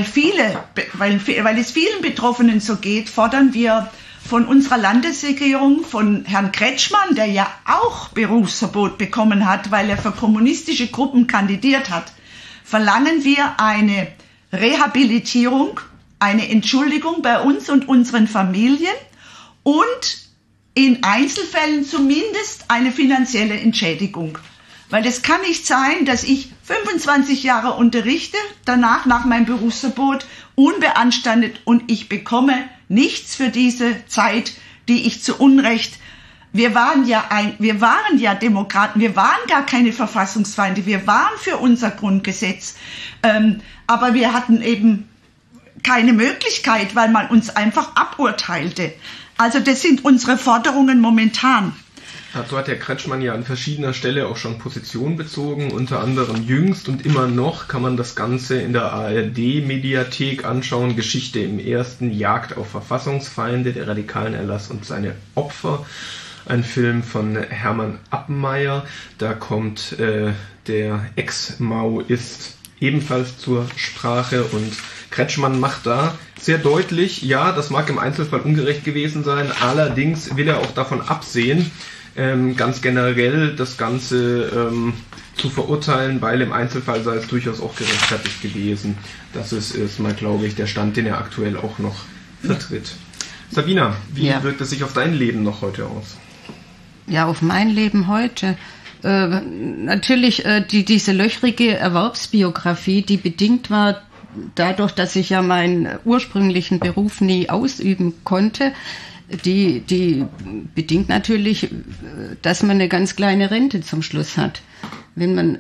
S2: es vielen Betroffenen so geht, fordern wir von unserer Landesregierung, von Herrn Kretschmann, der ja auch Berufsverbot bekommen hat, weil er für kommunistische Gruppen kandidiert hat, verlangen wir eine Rehabilitierung, eine Entschuldigung bei uns und unseren Familien und in Einzelfällen zumindest eine finanzielle Entschädigung. Weil es kann nicht sein, dass ich 25 Jahre unterrichte, danach nach meinem Berufsverbot unbeanstandet und ich bekomme nichts für diese Zeit, die ich zu Unrecht. Wir waren ja Demokraten, wir waren gar keine Verfassungsfeinde, wir waren für unser Grundgesetz, aber wir hatten eben keine Möglichkeit, weil man uns einfach aburteilte. Also das sind unsere Forderungen momentan. Dazu hat der Kretschmann ja an verschiedener Stelle auch schon Position bezogen, unter anderem jüngst und immer noch kann man das Ganze in der ARD-Mediathek anschauen. Geschichte im Ersten, Jagd auf Verfassungsfeinde, der radikalen Erlass und seine Opfer. Ein Film von Hermann Appenmeier. Da kommt der Ex-Maoist ebenfalls zur Sprache und Kretschmann macht da sehr deutlich, ja, das mag im Einzelfall ungerecht gewesen sein, allerdings will er auch davon absehen, ganz generell das Ganze zu verurteilen, weil im Einzelfall sei es durchaus auch gerechtfertigt gewesen. Das ist erstmal, glaube ich, der Stand, den er aktuell auch noch vertritt. Sabina, wie wirkt es sich auf dein Leben noch heute aus?
S3: Ja, auf mein Leben heute. Natürlich diese löchrige Erwerbsbiografie, die bedingt war dadurch, dass ich ja meinen ursprünglichen Beruf nie ausüben konnte, die bedingt natürlich, dass man eine ganz kleine Rente zum Schluss hat. Wenn man,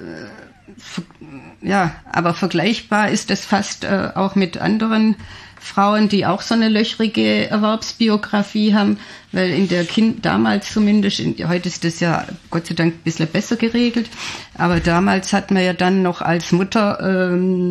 S3: aber vergleichbar ist das fast auch mit anderen Frauen, die auch so eine löchrige Erwerbsbiografie haben, weil in der damals zumindest, heute ist das ja Gott sei Dank ein bisschen besser geregelt, aber damals hat man ja dann noch als Mutter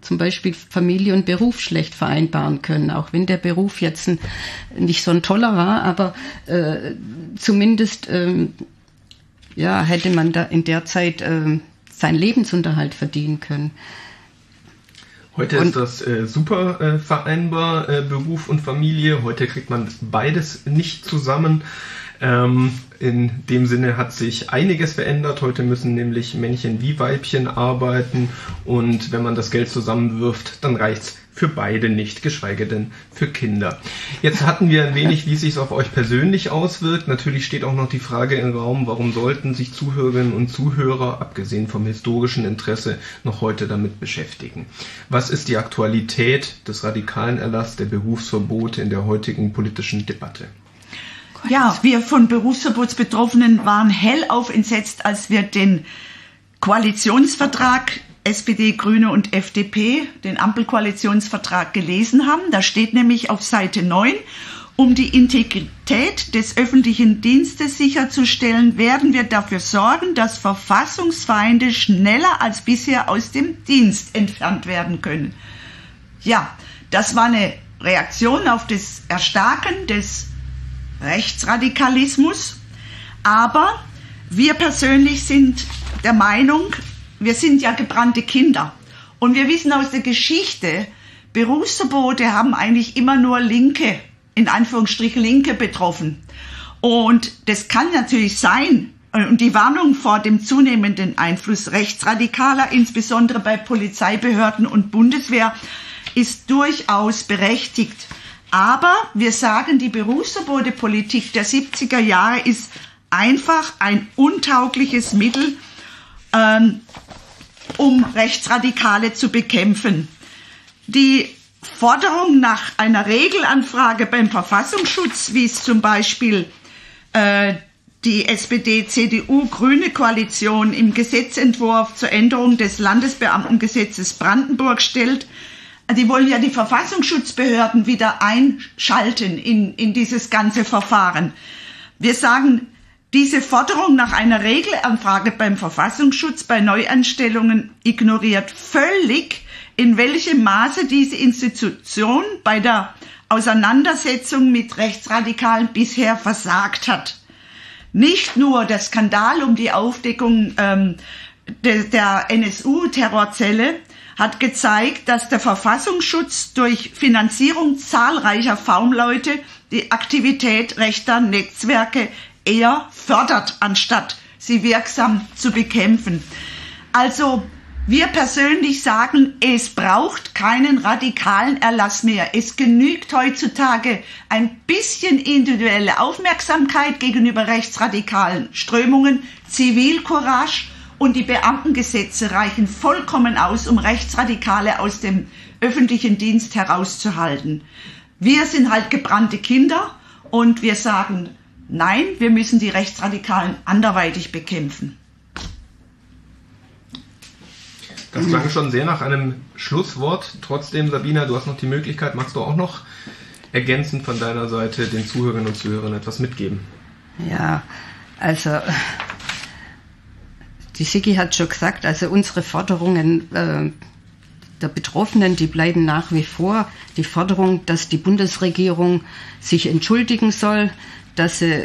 S3: zum Beispiel Familie und Beruf schlecht vereinbaren können, auch wenn der Beruf jetzt nicht so ein toller war, aber zumindest hätte man da in der Zeit seinen Lebensunterhalt verdienen können.
S2: Heute ist das super vereinbar, Beruf und Familie. Heute kriegt man beides nicht zusammen. In dem Sinne hat sich einiges verändert. Heute müssen nämlich Männchen wie Weibchen arbeiten. Und wenn man das Geld zusammenwirft, dann reicht's für beide nicht, geschweige denn für Kinder. Jetzt hatten wir ein wenig, wie es sich auf euch persönlich auswirkt. Natürlich steht auch noch die Frage im Raum, warum sollten sich Zuhörerinnen und Zuhörer, abgesehen vom historischen Interesse, noch heute damit beschäftigen? Was ist die Aktualität des radikalen Erlasses der Berufsverbote in der heutigen politischen Debatte?
S4: Ja, wir von Berufsverbotsbetroffenen waren hellauf entsetzt, als wir den Koalitionsvertrag SPD, Grüne und FDP, den Ampelkoalitionsvertrag gelesen haben. Da steht nämlich auf Seite 9, um die Integrität des öffentlichen Dienstes sicherzustellen, werden wir dafür sorgen, dass Verfassungsfeinde schneller als bisher aus dem Dienst entfernt werden können. Ja, das war eine Reaktion auf das Erstarken des Rechtsradikalismus, aber wir persönlich sind der Meinung, wir sind ja gebrannte Kinder und wir wissen aus der Geschichte, Berufsverbote haben eigentlich immer nur Linke, in Anführungsstrichen Linke betroffen. Und das kann natürlich sein, und die Warnung vor dem zunehmenden Einfluss Rechtsradikaler, insbesondere bei Polizeibehörden und Bundeswehr, ist durchaus berechtigt. Aber wir sagen, die Berufsverbotepolitik der 70er Jahre ist einfach ein untaugliches Mittel, um Rechtsradikale zu bekämpfen. Die Forderung nach einer Regelanfrage beim Verfassungsschutz, wie es zum Beispiel die SPD-CDU-Grüne-Koalition im Gesetzentwurf zur Änderung des Landesbeamtengesetzes Brandenburg stellt, die wollen ja die Verfassungsschutzbehörden wieder einschalten in dieses ganze Verfahren. Wir sagen, diese Forderung nach einer Regelanfrage beim Verfassungsschutz bei Neuanstellungen ignoriert völlig, in welchem Maße diese Institution bei der Auseinandersetzung mit Rechtsradikalen bisher versagt hat. Nicht nur der Skandal um die Aufdeckung der NSU-Terrorzelle hat gezeigt, dass der Verfassungsschutz durch Finanzierung zahlreicher V-Leute die Aktivität rechter Netzwerke eher fördert, anstatt sie wirksam zu bekämpfen. Also wir persönlich sagen, es braucht keinen radikalen Erlass mehr. Es genügt heutzutage ein bisschen individuelle Aufmerksamkeit gegenüber rechtsradikalen Strömungen, Zivilcourage, und die Beamtengesetze reichen vollkommen aus, um Rechtsradikale aus dem öffentlichen Dienst herauszuhalten. Wir sind halt gebrannte Kinder und wir sagen, nein, wir müssen die Rechtsradikalen anderweitig bekämpfen.
S2: Das klang schon sehr nach einem Schlusswort. Trotzdem, Sabina, du hast noch die Möglichkeit, magst du auch noch ergänzend von deiner Seite den Zuhörerinnen und Zuhörern etwas mitgeben?
S3: Ja, also die Sigi hat schon gesagt, also unsere Forderungen der Betroffenen, die bleiben nach wie vor. Die Forderung, dass die Bundesregierung sich entschuldigen soll, dass sie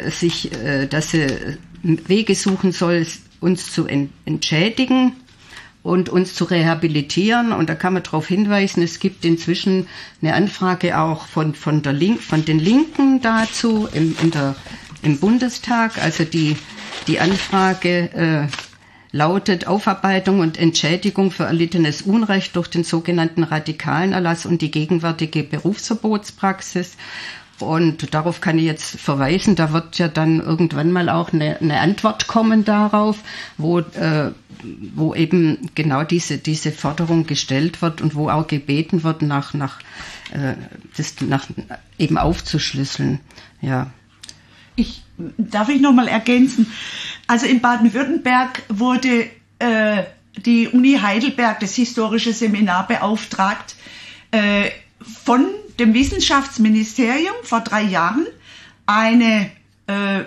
S3: Wege suchen soll, uns zu entschädigen und uns zu rehabilitieren. Und da kann man darauf hinweisen, es gibt inzwischen eine Anfrage auch von den Linken dazu im Bundestag. Also die Anfrage lautet Aufarbeitung und Entschädigung für erlittenes Unrecht durch den sogenannten radikalen Erlass und die gegenwärtige Berufsverbotspraxis. Und darauf kann ich jetzt verweisen, da wird ja dann irgendwann mal auch eine Antwort kommen darauf, wo eben genau diese Forderung gestellt wird und wo auch gebeten wird, das eben aufzuschlüsseln. Ja.
S4: Darf ich noch mal ergänzen? Also in Baden-Württemberg wurde die Uni Heidelberg, das historische Seminar, beauftragt, von dem Wissenschaftsministerium vor 3 Jahren eine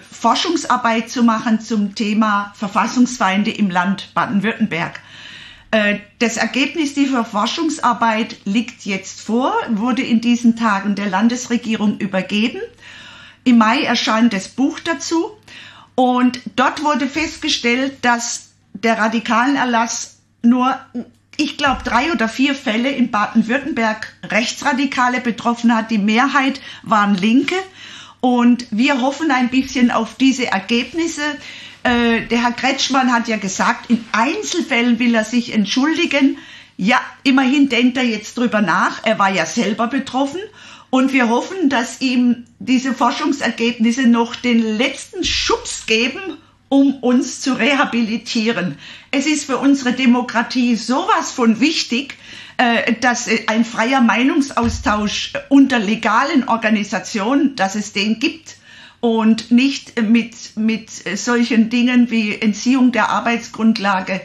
S4: Forschungsarbeit zu machen zum Thema Verfassungsfeinde im Land Baden-Württemberg. Das Ergebnis dieser Forschungsarbeit liegt jetzt vor, wurde in diesen Tagen der Landesregierung übergeben. Im Mai erscheint das Buch dazu und dort wurde festgestellt, dass der Radikalenerlass nur, ich glaube, 3 oder 4 Fälle in Baden-Württemberg Rechtsradikale betroffen hat. Die Mehrheit waren Linke und wir hoffen ein bisschen auf diese Ergebnisse. Der Herr Kretschmann hat ja gesagt, in Einzelfällen will er sich entschuldigen. Ja, immerhin denkt er jetzt drüber nach. Er war ja selber betroffen. Und wir hoffen, dass ihm diese Forschungsergebnisse noch den letzten Schubs geben, um uns zu rehabilitieren. Es ist für unsere Demokratie sowas von wichtig, dass ein freier Meinungsaustausch unter legalen Organisationen, dass es den gibt. Und nicht mit solchen Dingen wie Entziehung der Arbeitsgrundlage,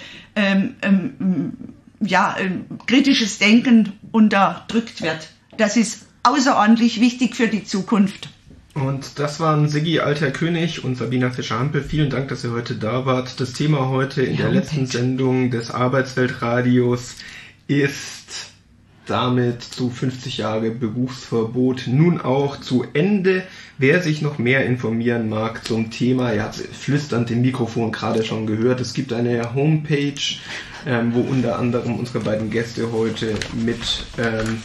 S4: kritisches Denken unterdrückt wird. Das ist außerordentlich wichtig für die Zukunft.
S2: Und das waren Siggi Altherr-König und Sabina Fischer-Hampel. Vielen Dank, dass ihr heute da wart. Das Thema heute in der letzten Sendung des Arbeitsweltradios ist damit zu 50 Jahre Berufsverbot nun auch zu Ende. Wer sich noch mehr informieren mag zum Thema, ihr habt flüsternd im Mikrofon gerade schon gehört, es gibt eine Homepage, wo unter anderem unsere beiden Gäste heute mitwirken,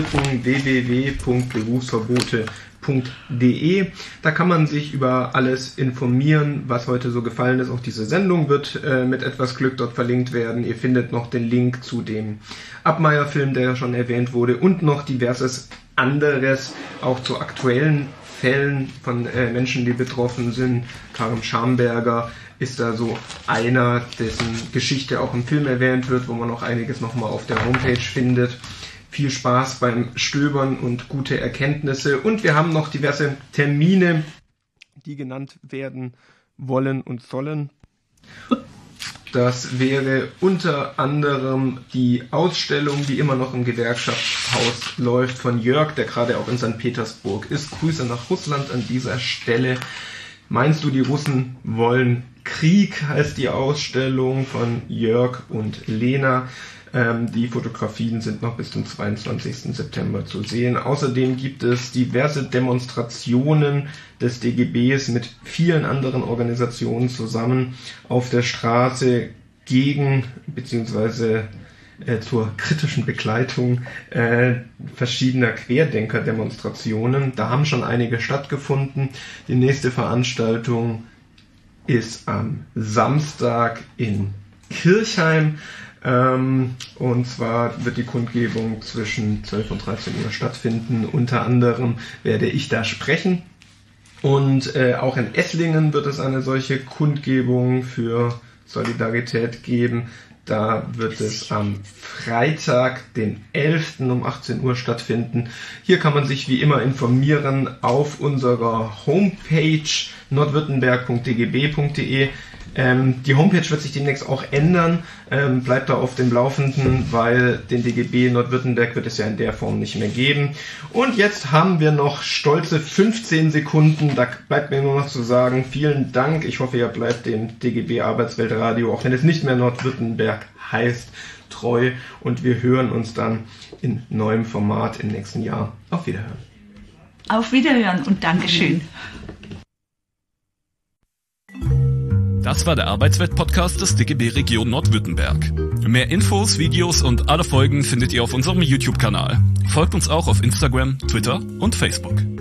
S2: www.berufsverbote.de. Da kann man sich über alles informieren, was heute so gefallen ist. Auch diese Sendung wird mit etwas Glück dort verlinkt werden. Ihr findet noch den Link zu dem Abmeier-Film, der ja schon erwähnt wurde, und noch diverses anderes, auch zu aktuellen Fällen von Menschen, die betroffen sind. Karim Schamberger ist da so einer, dessen Geschichte auch im Film erwähnt wird, wo man noch einiges nochmal auf der Homepage findet. Viel Spaß beim Stöbern und gute Erkenntnisse. Und wir haben noch diverse Termine, die genannt werden wollen und sollen. Das wäre unter anderem die Ausstellung, die immer noch im Gewerkschaftshaus läuft, von Jörg, der gerade auch in St. Petersburg ist. Grüße nach Russland an dieser Stelle. Meinst du, die Russen wollen Krieg, heißt die Ausstellung von Jörg und Lena. Die Fotografien sind noch bis zum 22. September zu sehen. Außerdem gibt es diverse Demonstrationen des DGBs mit vielen anderen Organisationen zusammen auf der Straße gegen bzw. zur kritischen Begleitung verschiedener Querdenker-Demonstrationen. Da haben schon einige stattgefunden. Die nächste Veranstaltung ist am Samstag in Kirchheim. Und zwar wird die Kundgebung zwischen 12 und 13 Uhr stattfinden. Unter anderem werde ich da sprechen. Und auch in Esslingen wird es eine solche Kundgebung für Solidarität geben. Da wird es am Freitag, den 11. um 18 Uhr stattfinden. Hier kann man sich wie immer informieren auf unserer Homepage nordwürttemberg.dgb.de. Die Homepage wird sich demnächst auch ändern. Bleibt da auf dem Laufenden, weil den DGB Nordwürttemberg wird es ja in der Form nicht mehr geben. Und jetzt haben wir noch stolze 15 Sekunden. Da bleibt mir nur noch zu sagen, vielen Dank. Ich hoffe, ihr bleibt dem DGB Arbeitsweltradio, auch wenn es nicht mehr Nordwürttemberg heißt, treu. Und wir hören uns dann in neuem Format im nächsten Jahr. Auf Wiederhören.
S4: Auf Wiederhören und Dankeschön.
S1: Das war der Arbeitswelt-Podcast des DGB Region Nordwürttemberg. Mehr Infos, Videos und alle Folgen findet ihr auf unserem YouTube-Kanal. Folgt uns auch auf Instagram, Twitter und Facebook.